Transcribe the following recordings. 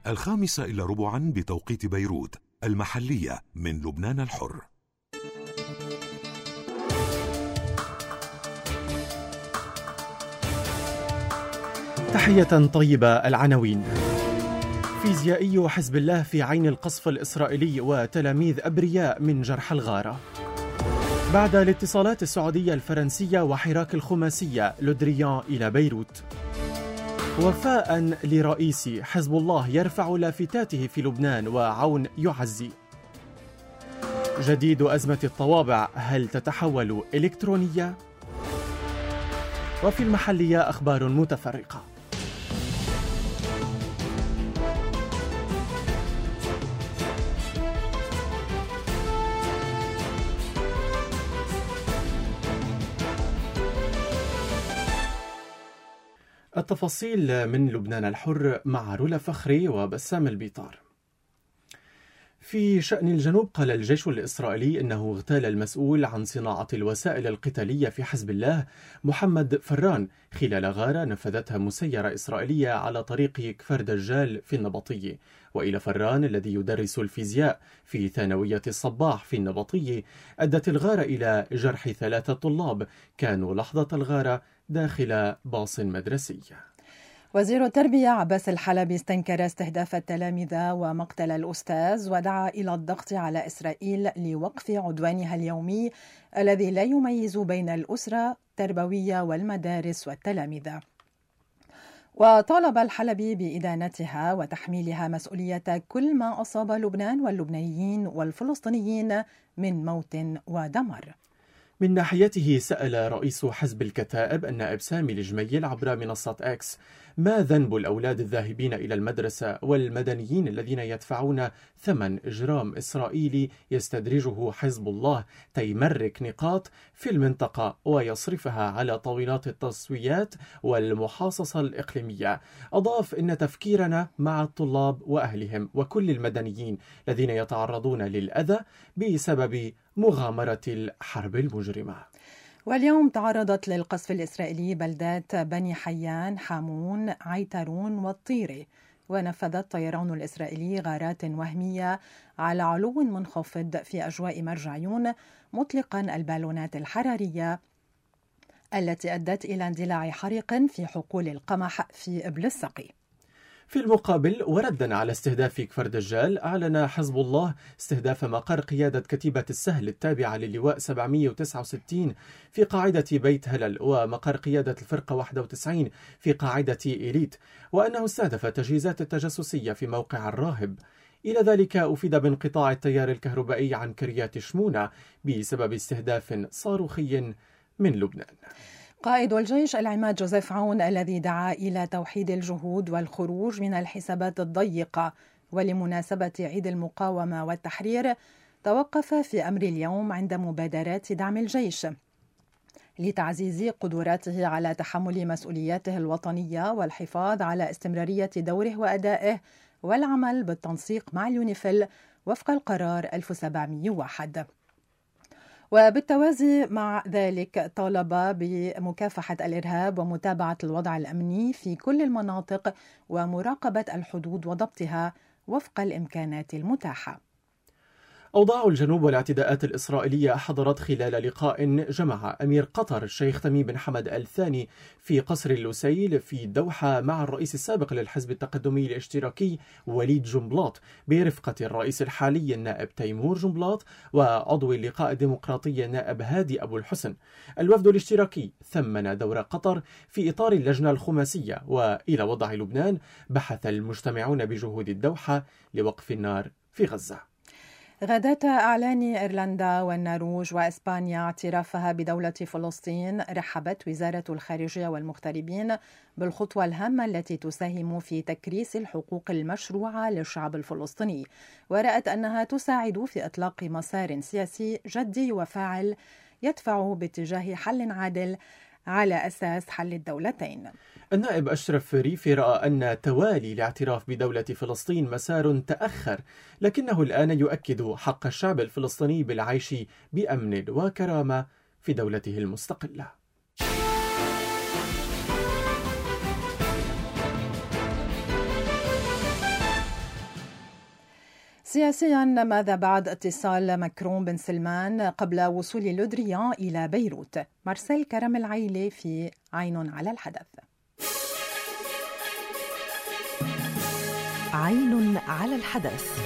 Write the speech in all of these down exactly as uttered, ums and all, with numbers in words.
الخامسة إلا ربعا بتوقيت بيروت، المحلية من لبنان الحر. تحية طيبة. العناوين: فيزيائي حزب الله في عين القصف الإسرائيلي وتلاميذ أبرياء من جرح الغارة. بعد الاتصالات السعودية الفرنسية وحراك الخماسية لودريان إلى بيروت. وفاء لرئيس حزب الله يرفع لافتاته في لبنان وعون يعزي. جديد أزمة الطوابع، هل تتحول إلكترونية؟ وفي المحلية أخبار متفرقة. التفاصيل من لبنان الحر مع رولا فخري وبسام البيطار. في شأن الجنوب، قال الجيش الإسرائيلي إنه اغتال المسؤول عن صناعة الوسائل القتالية في حزب الله محمد فران خلال غارة نفذتها مسيرة إسرائيلية على طريق كفر دجال في النبطية. وإلى فران الذي يدرس الفيزياء في ثانوية الصباح في النبطية، أدت الغارة إلى جرح ثلاثة طلاب كانوا لحظة الغارة داخل باص مدرسي. وزير التربية عباس الحلبي استنكر استهداف التلاميذ ومقتل الأستاذ، ودعا إلى الضغط على إسرائيل لوقف عدوانها اليومي الذي لا يميز بين الأسرة التربوية والمدارس والتلاميذ. وطالب الحلبي بإدانتها وتحميلها مسؤولية كل ما أصاب لبنان واللبنانيين والفلسطينيين من موت ودمر. من ناحيته، سأل رئيس حزب الكتائب النائب سامي الجميل عبر منصة إكس ما ذنب الأولاد الذاهبين إلى المدرسة والمدنيين الذين يدفعون ثمن إجرام إسرائيلي يستدرجه حزب الله تيمرك نقاط في المنطقة ويصرفها على طاولات التصفيات والمحاصصة الإقليمية. أضاف إن تفكيرنا مع الطلاب وأهلهم وكل المدنيين الذين يتعرضون للأذى بسبب مغامرة الحرب المجرمة. واليوم تعرضت للقصف الإسرائيلي بلدات بني حيان، حامون، عيترون والطيرة، ونفذ الطيران الإسرائيلي غارات وهمية على علو منخفض في أجواء مرجعيون، مطلقا البالونات الحرارية التي أدت إلى اندلاع حريق في حقول القمح في إبل-السقي. في المقابل، وردا على استهداف كفر دجال، أعلن حزب الله استهداف مقر قيادة كتيبة السهل التابعة للواء سبعمئة وتسعة وستين في قاعدة بيت هلل، ومقر قيادة الفرقة واحد وتسعين في قاعدة إيليت، وأنه استهدف التجهيزات التجسسية في موقع الراهب. إلى ذلك أفيد بانقطاع التيار الكهربائي عن كريات شمونة بسبب استهداف صاروخي من لبنان. قائد الجيش العماد جوزيف عون، الذي دعا إلى توحيد الجهود والخروج من الحسابات الضيقة ولمناسبة عيد المقاومة والتحرير، توقف في أمر اليوم عند مبادرات دعم الجيش لتعزيز قدراته على تحمل مسؤولياته الوطنية والحفاظ على استمرارية دوره وأدائه، والعمل بالتنسيق مع اليونيفيل وفق القرار ألف وسبعمئة وواحد. وبالتوازي مع ذلك طالب بمكافحة الإرهاب ومتابعة الوضع الأمني في كل المناطق ومراقبة الحدود وضبطها وفق الإمكانات المتاحة. أوضاع الجنوب والاعتداءات الإسرائيلية حضرت خلال لقاء جمع أمير قطر الشيخ تميم بن حمد الثاني في قصر اللوسيل في الدوحة مع الرئيس السابق للحزب التقدمي الاشتراكي وليد جنبلاط برفقة الرئيس الحالي النائب تيمور جنبلاط وعضو اللقاء الديمقراطي النائب هادي أبو الحسن. الوفد الاشتراكي ثمن دور قطر في إطار اللجنة الخماسية. وإلى وضع لبنان، بحث المجتمعون بجهود الدوحة لوقف النار في غزة. غداة أعلان إيرلندا والنرويج وإسبانيا اعترافها بدولة فلسطين، رحبت وزارة الخارجية والمغتربين بالخطوة الهامة التي تساهم في تكريس الحقوق المشروعة للشعب الفلسطيني، ورأت أنها تساعد في إطلاق مسار سياسي جدي وفاعل يدفع باتجاه حل عادل على أساس حل الدولتين. النائب أشرف ريفي رأى أن توالي الاعتراف بدولة فلسطين مسار تأخر، لكنه الآن يؤكد حق الشعب الفلسطيني بالعيش بأمن وكرامة في دولته المستقلة. سياسيا، ماذا بعد اتصال ماكرون بن سلمان قبل وصول لودريان إلى بيروت؟ مارسيل كرم العيلي في عين على الحدث. عين على الحدث.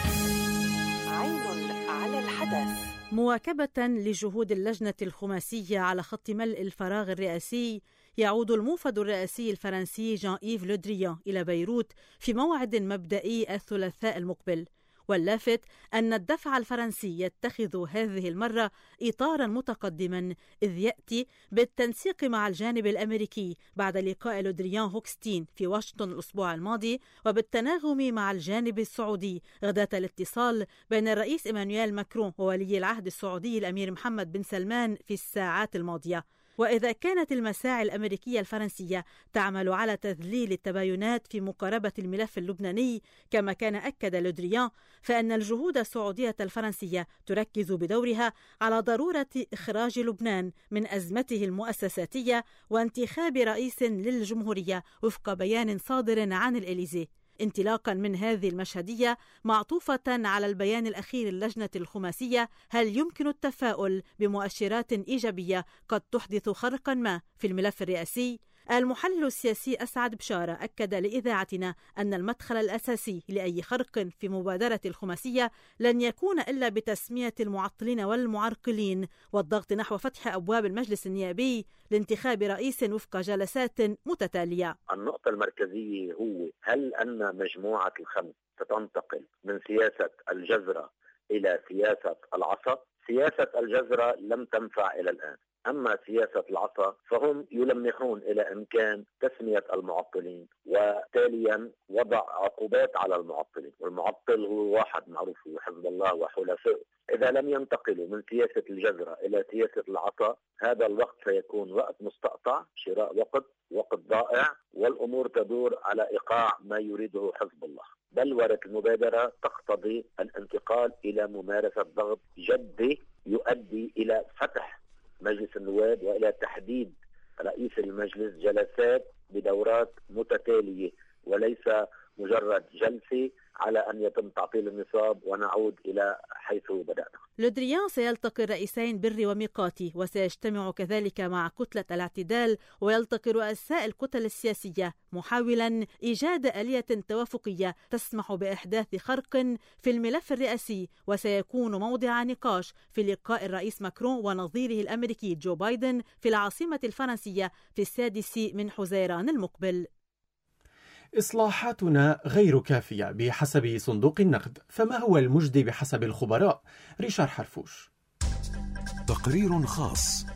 عين على الحدث. مواكبة لجهود اللجنة الخماسية على خط ملء الفراغ الرئاسي، يعود الموفد الرئاسي الفرنسي جان إيف لودريان إلى بيروت في موعد مبدئي الثلاثاء المقبل. واللافت أن الدفع الفرنسي يتخذ هذه المرة إطارا متقدما، إذ يأتي بالتنسيق مع الجانب الأمريكي بعد لقاء لودريان هوكستين في واشنطن الأسبوع الماضي، وبالتناغم مع الجانب السعودي غداة الاتصال بين الرئيس إيمانويل ماكرون وولي العهد السعودي الأمير محمد بن سلمان في الساعات الماضية. وإذا كانت المساعي الأمريكية الفرنسية تعمل على تذليل التباينات في مقاربة الملف اللبناني كما كان أكد لودريان، فإن الجهود السعودية الفرنسية تركز بدورها على ضرورة إخراج لبنان من أزمته المؤسساتية وانتخاب رئيس للجمهورية وفق بيان صادر عن الإليزي. انطلاقا من هذه المشهدية معطوفة على البيان الأخير للجنة الخماسية، هل يمكن التفاؤل بمؤشرات إيجابية قد تحدث خرقا ما في الملف الرئاسي؟ المحلل السياسي أسعد بشارة أكد لإذاعتنا أن المدخل الأساسي لأي خرق في مبادرة الخماسية لن يكون إلا بتسمية المعطلين والمعرقلين والضغط نحو فتح أبواب المجلس النيابي لانتخاب رئيس وفق جلسات متتالية. النقطة المركزية هو هل أن مجموعة الخمس ستنتقل من سياسة الجزرة إلى سياسة العصا؟ سياسة الجزرة لم تنفع إلى الآن، أما سياسة العصا فهم يلمحون إلى إمكان تسمية المعطلين وتاليا وضع عقوبات على المعطلين، والمعطل هو واحد معروف هو حزب الله وحلفائه. إذا لم ينتقلوا من سياسة الجزرة إلى سياسة العصا، هذا الوقت سيكون وقت مستقطع، شراء وقت وقت ضائع، والأمور تدور على إيقاع ما يريده حزب الله. بلورة المبادرة تقتضي الانتقال إلى ممارسة ضغط جدي يؤدي إلى فتح مجلس النواب وإلى تحديد رئيس المجلس جلسات بدورات متتالية، وليس مجرد جلسة على أن يتم تعطيل النصاب ونعود إلى حيث بدأنا. لودريان سيلتقي الرئيسين بري وميقاتي، وسيجتمع كذلك مع كتلة الاعتدال، ويلتقي رؤساء الكتل السياسية محاولا إيجاد آلية توافقية تسمح بإحداث خرق في الملف الرئاسي، وسيكون موضع نقاش في لقاء الرئيس ماكرون ونظيره الأمريكي جو بايدن في العاصمة الفرنسية في السادس من حزيران المقبل. إصلاحاتنا غير كافية بحسب صندوق النقد، فما هو المجدي بحسب الخبراء؟ ريشار حرفوش. تقرير خاص.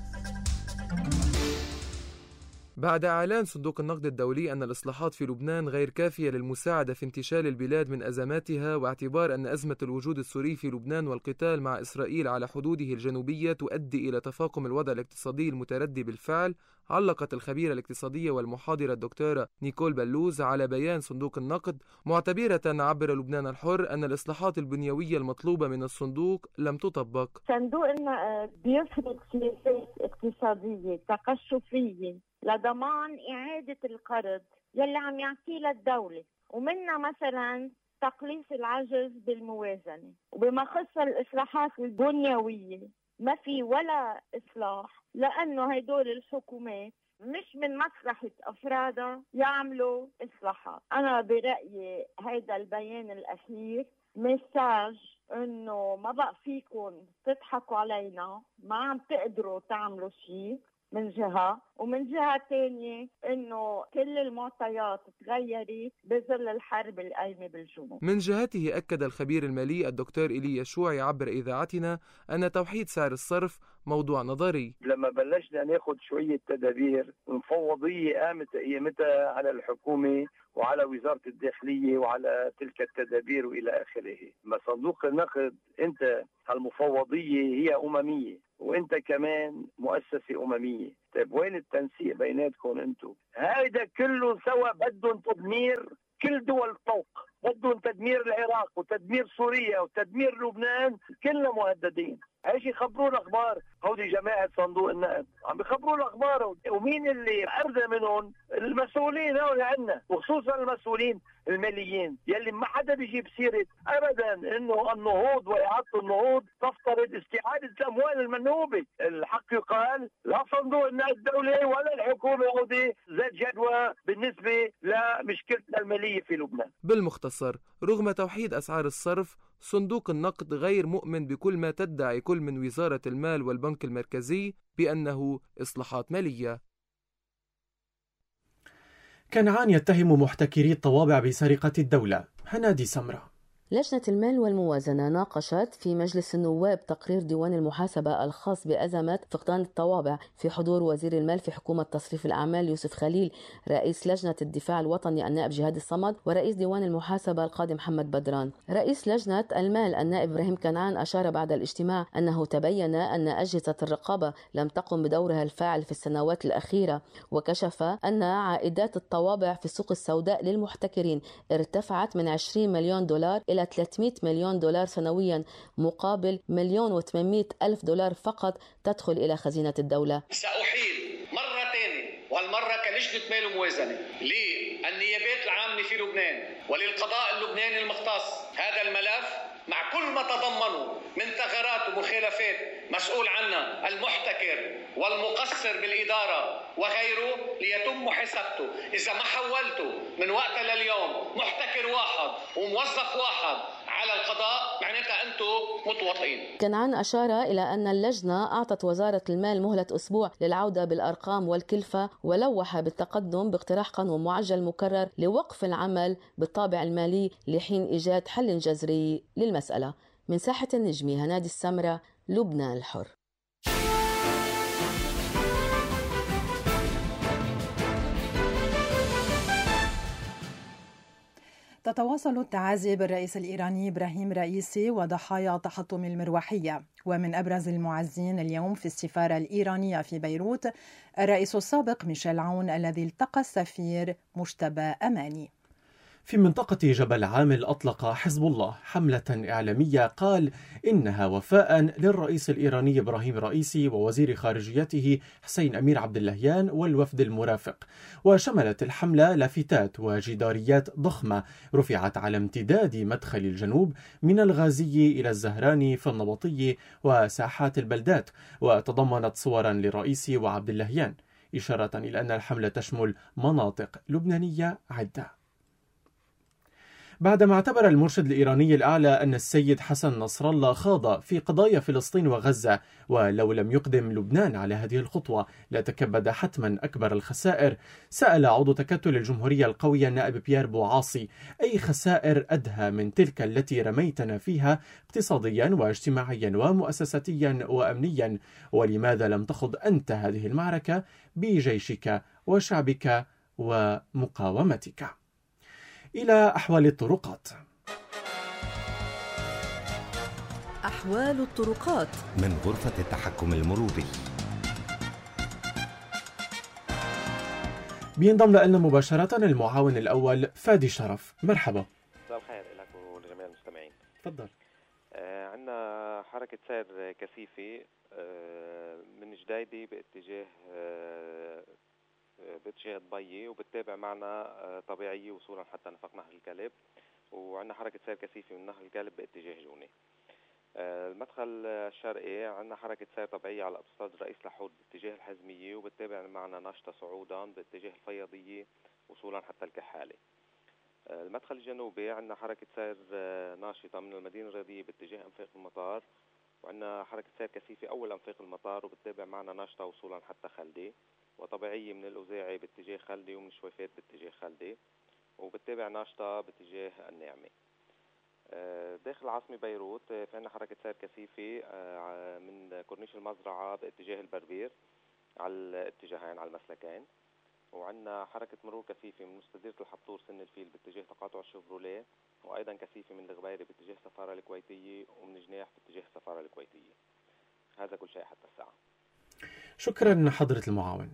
بعد إعلان صندوق النقد الدولي أن الإصلاحات في لبنان غير كافية للمساعدة في انتشال البلاد من أزماتها، واعتبار أن أزمة الوجود السوري في لبنان والقتال مع إسرائيل على حدوده الجنوبية تؤدي إلى تفاقم الوضع الاقتصادي المتردي بالفعل، علقت الخبيرة الاقتصادية والمحاضرة الدكتورة نيكول بلوز على بيان صندوق النقد، معتبرة عبر لبنان الحر أن الإصلاحات البنيوية المطلوبة من الصندوق لم تطبق. صندوق النقد بيفرض سياسات اقتصادية تقشفية لضمان إعادة القرض يلي عم يعطيه الدولة، ومنها مثلا تقليص العجز بالموازنة. وبما خص الإصلاحات البنيوية ما في ولا إصلاح، لأنه هيدول الحكومات مش من مصلحة أفرادها يعملوا إصلاحات. أنا برأيي هيدا البيان الأخير مساج إنه ما بقى فيكم تضحكوا علينا، ما عم تقدروا تعملوا شيء من جهة، ومن جهة تانية إنه كل المعطيات تغيرت بظل الحرب القايمة بالجنوب. من جهته أكد الخبير المالي الدكتور إيليا شوعي عبر إذاعتنا أن توحيد سعر الصرف موضوع نظري. لما بلشنا ناخد شوية تدابير، المفوضية قامت قيمتها على الحكومة وعلى وزارة الداخلية وعلى تلك التدابير وإلى آخره. ما صندوق النقد أنت المفوضية هي أممية وأنت كمان مؤسسة أممية، طيب وين التنسيق بيناتكم أنتم؟ هذا كله سوا بدهم تدمير كل دول الطوق، بدهم تدمير العراق وتدمير سوريا وتدمير لبنان، كلنا مهددين. ايش يخبرونا اخبار هودي جماعه صندوق النقد؟ عم بيخبرونا اخبار، ومين اللي ارضى منهم؟ المسؤولين هون عندنا، وخصوصا المسؤولين الماليين يلي ما حدا بيجيب سيرة أبدا إنه النهوض وإعادة النهوض تفترض استعادة الأموال المنهوبة. الحق يقال لا صندوق النقد الدولي ولا الحكومة السعودية ذات جدوى بالنسبة لمشكلتنا المالية في لبنان. بالمختصر، رغم توحيد أسعار الصرف، صندوق النقد غير مؤمن بكل ما تدعي كل من وزارة المال والبنك المركزي بأنه إصلاحات مالية. كنعان يتهم محتكري الطوابع بسرقة الدولة. هنادي سمرة. لجنة المال والموازنة ناقشت في مجلس النواب تقرير ديوان المحاسبة الخاص بأزمة فقدان الطوابع في حضور وزير المال في حكومة تصريف الأعمال يوسف خليل، رئيس لجنة الدفاع الوطني النائب جهاد الصمد، ورئيس ديوان المحاسبة القاضي محمد بدران. رئيس لجنة المال النائب إبراهيم كنعان أشار بعد الاجتماع أنه تبين أن أجهزة الرقابة لم تقم بدورها الفاعل في السنوات الأخيرة، وكشف أن عائدات الطوابع في السوق السوداء للمحتكرين ارتفعت من عشرين مليون دولار إلى ثلاثمئة مليون دولار سنويا، مقابل مليون وثمانمئة ألف دولار فقط تدخل إلى خزينة الدولة. سأحيل مرة ثانية والمرة كلجنة مال وموازنة للنيابات العامة في لبنان وللقضاء اللبناني المختص هذا الملف مع كل ما تضمنه من ثغرات ومخالفات مسؤول عنها المحتكر والمقصر بالإدارة وغيره ليتم محاسبته. إذا ما حولته من وقتها لليوم محتكر واحد وموظف واحد على القضاء معناتها أنتم متواطئين. كنعان أشار إلى أن اللجنة أعطت وزارة المال مهلة أسبوع للعودة بالأرقام والكلفة، ولوح بالتقدم باقتراح قانون معجل مكرر لوقف العمل بالطابع المالي لحين إيجاد حل جذري للمسألة. من ساحة النجمي، هنادي السمرة، لبنان الحر. تتواصل التعازي بالرئيس الإيراني إبراهيم رئيسي وضحايا تحطم المروحية. ومن أبرز المعزين اليوم في السفارة الإيرانية في بيروت الرئيس السابق ميشيل عون الذي التقى السفير مجتبى أماني. في منطقة جبل عامل أطلق حزب الله حملة إعلامية قال إنها وفاء للرئيس الإيراني إبراهيم رئيسي ووزير خارجيته حسين أمير عبد اللهيان والوفد المرافق. وشملت الحملة لافتات وجداريات ضخمة رفعت على امتداد مدخل الجنوب من الغازي إلى الزهراني في النبطي وساحات البلدات، وتضمنت صورا للرئيس وعبد اللهيان، إشارة إلى أن الحملة تشمل مناطق لبنانية عدة. بعدما اعتبر المرشد الإيراني الأعلى أن السيد حسن نصر الله خاض في قضايا فلسطين وغزة، ولو لم يقدم لبنان على هذه الخطوة لتكبد حتما أكبر الخسائر، سأل عضو تكتل الجمهورية القوية النائب بيير بوعاصي: أي خسائر أدهى من تلك التي رميتنا فيها اقتصاديا واجتماعيا ومؤسساتيا وأمنيا؟ ولماذا لم تخض أنت هذه المعركة بجيشك وشعبك ومقاومتك؟ إلى أحوال الطرقات. أحوال الطرقات من غرفة التحكم المروري. بينضم لنا مباشرة المعاون الأول فادي شرف. مرحبا. مساء الخير لك ولجميع المستمعين. تفضل. آه عندنا حركة سير كثيفة آه من جديدة باتجاه آه باتجاه الضية، وبتتابع معنا طبيعية وصولا حتى نفق نهر الكلب، وعندنا حركة سير كثيفة من نهر الكلب باتجاه جوني. المدخل الشرقي عندنا حركة سير طبيعية على أوتوستراد الرئيس لحود باتجاه الحزمية، وبتتابع معنا نشطة صعودا باتجاه الفياضية وصولا حتى الكحالة. المدخل الجنوبي عندنا حركة سير ناشطة من المدينة الرياضية باتجاه أنفاق المطار، وعندنا حركة سير كثيفة أول أنفاق المطار، وبتتابع معنا ناشطة وصولا حتى خلدي، وطبيعية من الأوزاعي باتجاه خلدي ومن الشويفات باتجاه خلدي، وبتتابع ناشطة باتجاه الناعمة. داخل العاصمة بيروت في عندنا حركة سير كثيفة من كورنيش المزرعة باتجاه البربير على الاتجاهين على المسلكين، وعندنا حركة مرور كثيفة من مستديرة الحطور سن الفيل باتجاه تقاطع الشيفروليه، وأيضا كثيفة من الغبيرة باتجاه السفارة الكويتية ومن جناح باتجاه السفارة الكويتية. هذا كل شيء حتى الساعة. شكرا حضرة المعاون.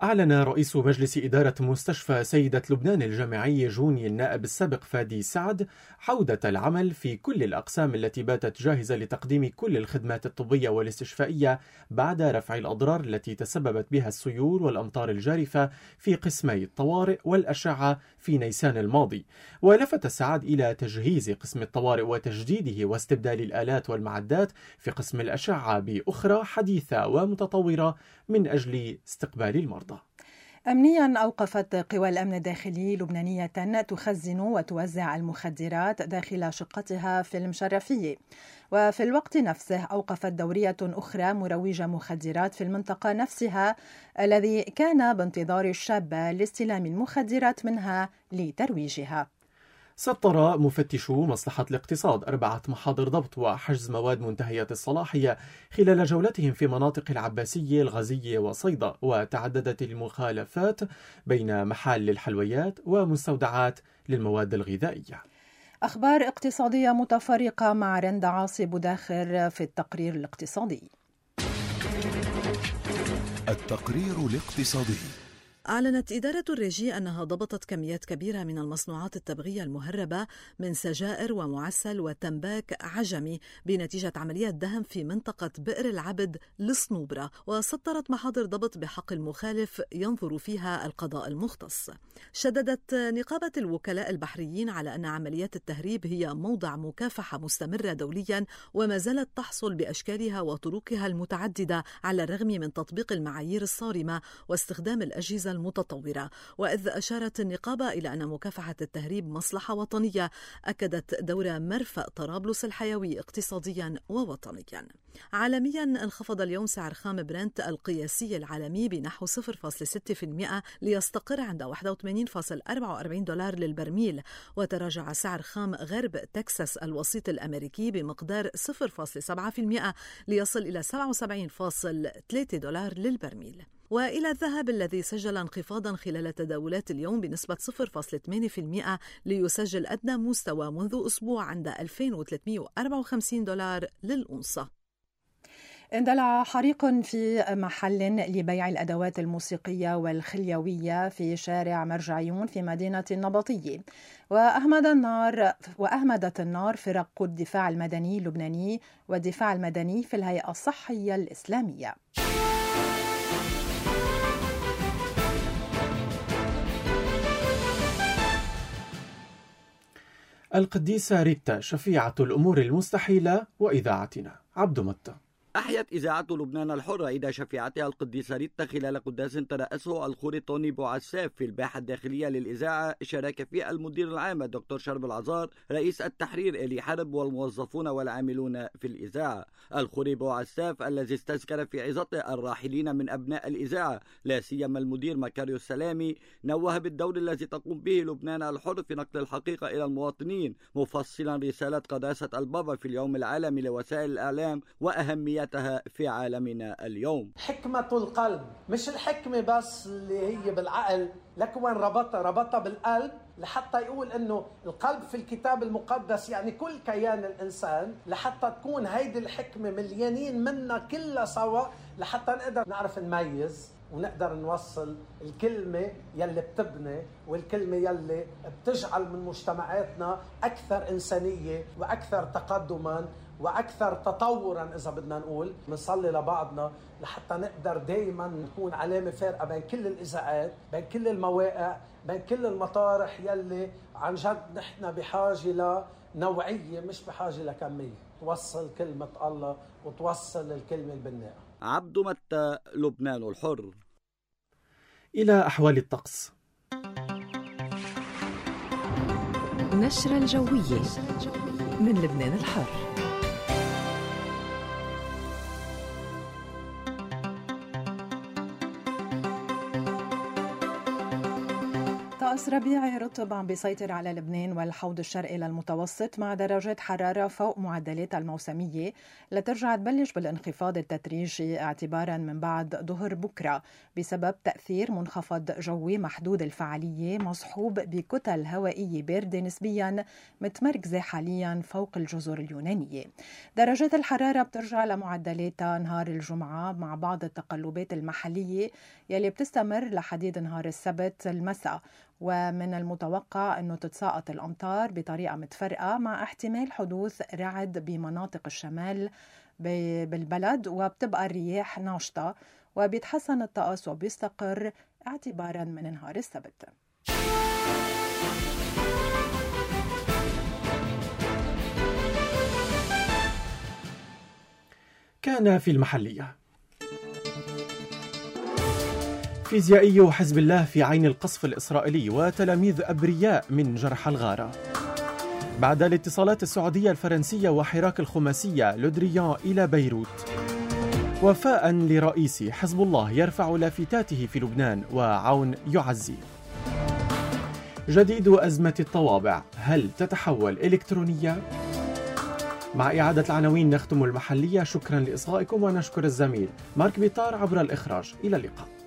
أعلن رئيس مجلس إدارة مستشفى سيدة لبنان الجامعي جوني النائب السابق فادي سعد عودة العمل في كل الأقسام التي باتت جاهزة لتقديم كل الخدمات الطبية والاستشفائية بعد رفع الأضرار التي تسببت بها السيول والأمطار الجارفة في قسمي الطوارئ والأشعة في نيسان الماضي. ولفت سعد إلى تجهيز قسم الطوارئ وتجديده واستبدال الآلات والمعدات في قسم الأشعة بأخرى حديثة ومتطورة من أجل استقبال المرضى. أمنيا أوقفت قوى الأمن الداخلي لبنانية تخزن وتوزع المخدرات داخل شقتها في المشرفية، وفي الوقت نفسه أوقفت دورية أخرى مروجة مخدرات في المنطقة نفسها الذي كان بانتظار الشابة لاستلام المخدرات منها لترويجها. سطر مفتشو مصلحة الاقتصاد أربعة محاضر ضبط وحجز مواد منتهية الصلاحية خلال جولتهم في مناطق العباسية الغزية وصيدا، وتعددت المخالفات بين محال للحلويات ومستودعات للمواد الغذائية. أخبار اقتصادية متفرقة مع رند عاصي بوداخر في التقرير الاقتصادي. التقرير الاقتصادي. أعلنت إدارة الريجي أنها ضبطت كميات كبيرة من المصنوعات التبغية المهربة من سجائر ومعسل وتنباك عجمي بنتيجة عملية دهم في منطقة بئر العبد للصنوبرة، وسطرت محاضر ضبط بحق المخالف ينظر فيها القضاء المختص. شددت نقابة الوكلاء البحريين على أن عمليات التهريب هي موضع مكافحة مستمرة دوليا وما زالت تحصل بأشكالها وطرقها المتعددة على الرغم من تطبيق المعايير الصارمة واستخدام الأجهزة المتطورة. وإذ أشارت النقابة إلى أن مكافحة التهريب مصلحة وطنية، أكدت دور مرفأ طرابلس الحيوي اقتصاديا ووطنيا. عالميا انخفض اليوم سعر خام برنت القياسي العالمي بنحو صفر فاصلة ستة بالمئة ليستقر عند واحد وثمانين فاصلة أربعة وأربعين دولار للبرميل، وتراجع سعر خام غرب تكساس الوسيط الأمريكي بمقدار صفر فاصلة سبعة بالمئة ليصل إلى سبعة وسبعين فاصلة ثلاثة دولار للبرميل. وإلى الذهب الذي سجل انخفاضا خلال تداولات اليوم بنسبة صفر فاصلة ثمانية بالمئة ليسجل أدنى مستوى منذ أسبوع عند ألفين وثلاثمئة وأربعة وخمسين دولار للأونصة. اندلع حريق في محل لبيع الأدوات الموسيقية والخليوية في شارع مرجعيون في مدينة النبطية، وأهمد النار وأهمدت النار فرق الدفاع المدني اللبناني والدفاع المدني في الهيئة الصحية الإسلامية. القديسة ريتا شفيعة الأمور المستحيلة وإذاعتنا. عبد متى. أحيت إذاعة لبنان الحرة عيد شفيعتها القديسة ريتا خلال قداس ترأسه الخوري توني بوعساف في الباحة الداخلية للإذاعة، شارك فيه المدير العام الدكتور شرب العزار، رئيس التحرير إلي حرب والموظفون والعاملون في الإذاعة. الخوري بوعساف الذي استذكر في عظته الراحلين من أبناء الإذاعة لا سيما المدير مكاريو السلامي، نوه بالدور الذي تقوم به لبنان الحر في نقل الحقيقة إلى المواطنين، مفصلا رسالة قداسة البابا في اليوم العالمي لوسائل الإعلام وأهمية في عالمنا اليوم. حكمة القلب، مش الحكمة بس اللي هي بالعقل، لك وين ربطها ربطها بالقلب، لحتى يقول انه القلب في الكتاب المقدس يعني كل كيان الانسان، لحتى تكون هيدي الحكمة مليانين منا كلها سوا، لحتى نقدر نعرف نميز ونقدر نوصل الكلمة يلي بتبني والكلمة يلي بتجعل من مجتمعاتنا أكثر إنسانية وأكثر تقدما وأكثر تطورا. إذا بدنا نقول نصلي لبعضنا لحتى نقدر دايما نكون علامة فارقة بين كل الإذاعات، بين كل المواقع، بين كل المطارح يلي عن جد نحن بحاجة لنوعية مش بحاجة لكمية، توصل كلمة الله وتوصل الكلمة البناءة. عبد متى، لبنان الحر. إلى أحوال الطقس. نشرة الجوية من لبنان الحر. طقس ربيعي رطب عم بيسيطر على لبنان والحوض الشرقي للمتوسط مع درجات حرارة فوق معدلات الموسمية لترجع تبلش بالانخفاض التدريجي اعتبارا من بعد ظهر بكرة بسبب تأثير منخفض جوي محدود الفعالية مصحوب بكتل هوائية باردة نسبيا متمركزة حاليا فوق الجزر اليونانية. درجات الحرارة بترجع لمعدلاتها نهار الجمعة مع بعض التقلبات المحلية يلي بتستمر لحديد نهار السبت المساء، ومن المتوقع أنه تتساقط الأمطار بطريقة متفرقة مع احتمال حدوث رعد بمناطق الشمال بالبلد، وبتبقى الرياح ناشطة وبيتحسن الطقس وبيستقر اعتبارا من نهار السبت. كان في المحلية فيزيائي حزب الله في عين القصف الإسرائيلي وتلاميذ أبرياء من جرح الغارة. بعد الاتصالات السعودية الفرنسية وحراك الخماسية لودريان إلى بيروت. وفاء لرئيس حزب الله يرفع لافتاته في لبنان وعون يعزي. جديد أزمة الطوابع، هل تتحول إلكترونية؟ مع إعادة العناوين نختم المحلية. شكرا لإصغائكم ونشكر الزميل مارك بيطار عبر الإخراج. إلى اللقاء.